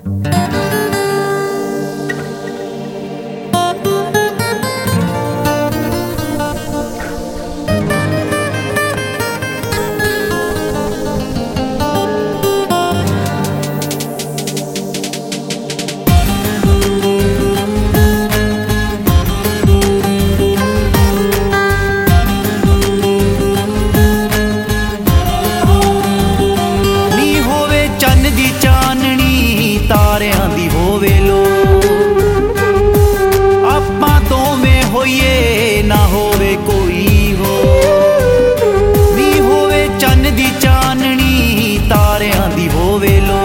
ਤਾਰਿਆਂ ਦੀ ਹੋਵੇ ਲੋ ਆਪਾਂ ਦੋਵੇਂ ਹੋਈਏ ਨਾ ਹੋਵੇ ਕੋਈ ਹੋ ਨੀ ਹੋਵੇ ਚੰਨ ਦੀ ਚਾਨਣੀ ਤਾਰਿਆਂ ਦੀ ਹੋਵੇ ਲੋ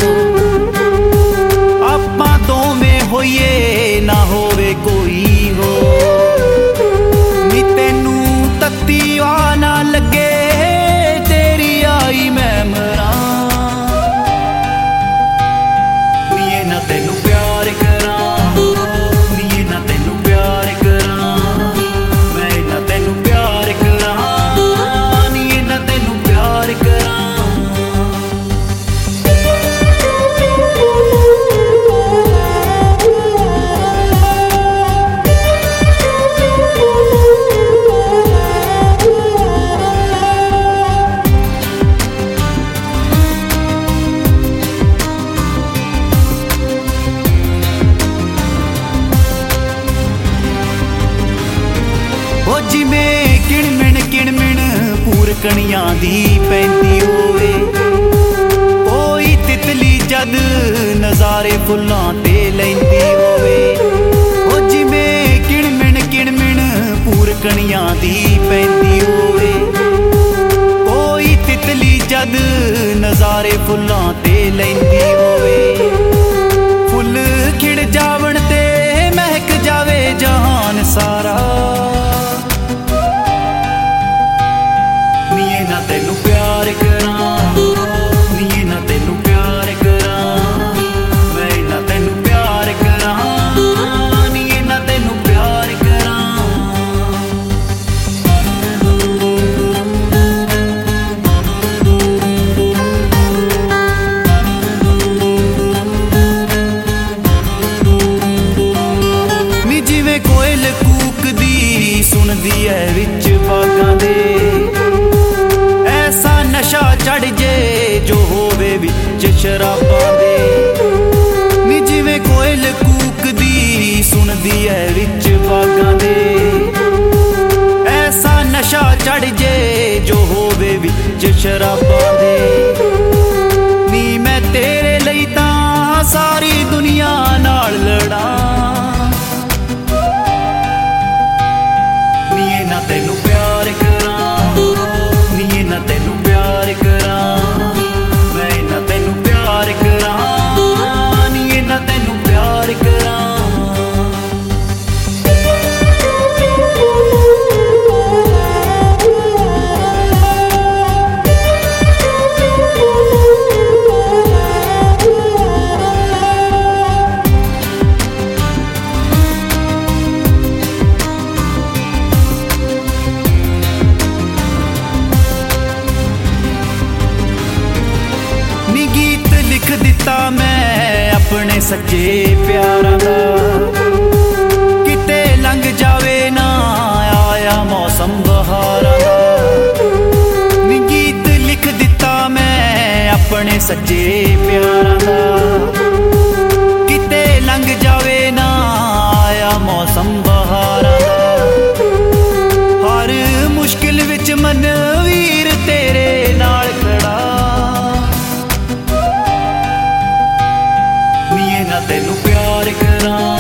ਆਪਾਂ ਦੋਵੇਂ ਹੋਈਏ ਨਾ ਹੋਵੇ ਕੋਈ ਹੋ ਨੀ ਤੈਨੂੰ ਤੱਤੀ ਆ ਨਾ ਲੱਗੇ ਤੇਰੀ ਆਈ ਮੈਂ ਮਰਾਂ ਤੈਨੂੰ ਪਿਆਰ ਕਰਾਂ ਨੀ ਨਾ ਤੈਨੂੰ ਪਿਆਰ ਕਰਾਂ ਮੈਂ ਨਾ ਤੈਨੂੰ ਪਿਆਰ ਕਰਾਂ ਨੀ ਨਾ ਤੈਨੂੰ ਪਿਆਰ ਕਰਾਂ ਜਿਵੇਂ ਕਿਣਮਿਣ ਪੂਰਕਣੀਆਂ ਦੀ ਪੈਂਦੀ ਹੋਵੇ ਕੋਈ ਤਿਤਲੀ ਜਦ ਨਜ਼ਾਰੇ ਫੁੱਲਾਂ ਤੇ ਲੈਂਦੀ ਹੋਵੇ ਉਹ ਜਿਵੇਂ ਕਿਣਮਿਣ ਪੂਰਕਣੀਆਂ ਦੀ ਪੈਂਦੀ ਹੋਵੇ ਕੋਈ ਤਿਤਲੀ ਜਦ ਨਜ਼ਾਰੇ ਫੁੱਲਾਂ ਤੇ ਲੈਂਦੀ ਹੋਵੇ ਫੁੱਲ ਖਿੜ ਜਾਵਣ ਤੇ ਮਹਿਕ ਜਾਵੇ ਜਹਾਨ ਸਾਰਾ ਨਾ ਤੈਨੂੰ ਪਿਆਰ ਕਰਾਂ ਨੀ ਨਾ ਤੈਨੂੰ ਪਿਆਰ ਕਰਾਂ ਮੈਂ ਨਾ ਤੈਨੂੰ ਪਿਆਰ ਕਰਾਂ ਨੀ ਨਾ ਤੈਨੂੰ ਪਿਆਰ ਕਰਾਂ ਨੀ ਜਿਵੇਂ ਕੋਇਲ ਕੂਕਦੀ ਸੁਣਦੀ ਐ ਵਿੱਚ ਬਾਗਾਂ ਦੇ ਨਸ਼ਾ ਚੜ ਜੇ ਜੋ ਹੋਵੇ ਵਿੱਚ ਸ਼ਰਾਬਾਂ ਦੇ ਨੀ ਜਿਵੇਂ ਕੋਇਲ ਕੂਕਦੀ ਸੁਣਦੀ ਐ ਵਿੱਚ ਬਾਗਾਂ ਦੇ ਐਸਾ ਨਸ਼ਾ ਚੜ ਜੇ ਜੋ ਹੋਵੇ ਵਿੱਚ ਸ਼ਰਾਬਾਂ ਦੇ ਨੀ ਮੈਂ ਤੇਰੇ ਲਈ ਤਾਂ ਸਾਰੀ ਦੁਨੀਆ ਨਾਲ ਲੜਾਂ ਨੀ ਨਾ ਤੈਨੂੰ ਪਿਆਰ ਕਰਾਂ ਨੀ ਨਾ ਤੈਨੂੰ ਪਿਆਰ ਕਰਾਂ ਮੈਂ ਨਾ ਤੈਨੂੰ ਪਿਆਰ ਕਰਾਂ ਨੀ ਨਾ ਤੈਨੂੰ ਪਿਆਰ ਕਰਾਂ ਗੀਤ ਲਿਖ ਦਿੱਤਾ ਮੈਂ ਆਪਣੇ ਸੱਚੇ ਪਿਆਰਾਂ ਦਾ ਕਿਤੇ ਲੰਘ ਜਾਵੇ ਨਾ ਆਇਆ ਮੌਸਮ ਬਹਾਰਾਂ ਦਾ ਨੀ ਗੀਤ ਲਿਖ ਦਿੱਤਾ ਮੈਂ ਆਪਣੇ ਸੱਚੇ ਪਿਆਰਾਂ ਦਾ ਕਿਤੇ ਲੰਘ ਜਾਵੇ ਨਾ ਆਇਆ ਮੌਸਮ ਬਹਾਰਾਂ ਦਾ ਹਰ ਮੁਸ਼ਕਿਲ ਵਿੱਚ ਮਨ ਵੀਰ ਤੇਰੇ ਨਾਲ ਖੜਾ ਨਾ ਤੈਨੂੰ ਪਿਆਰ ਕਰਾਂ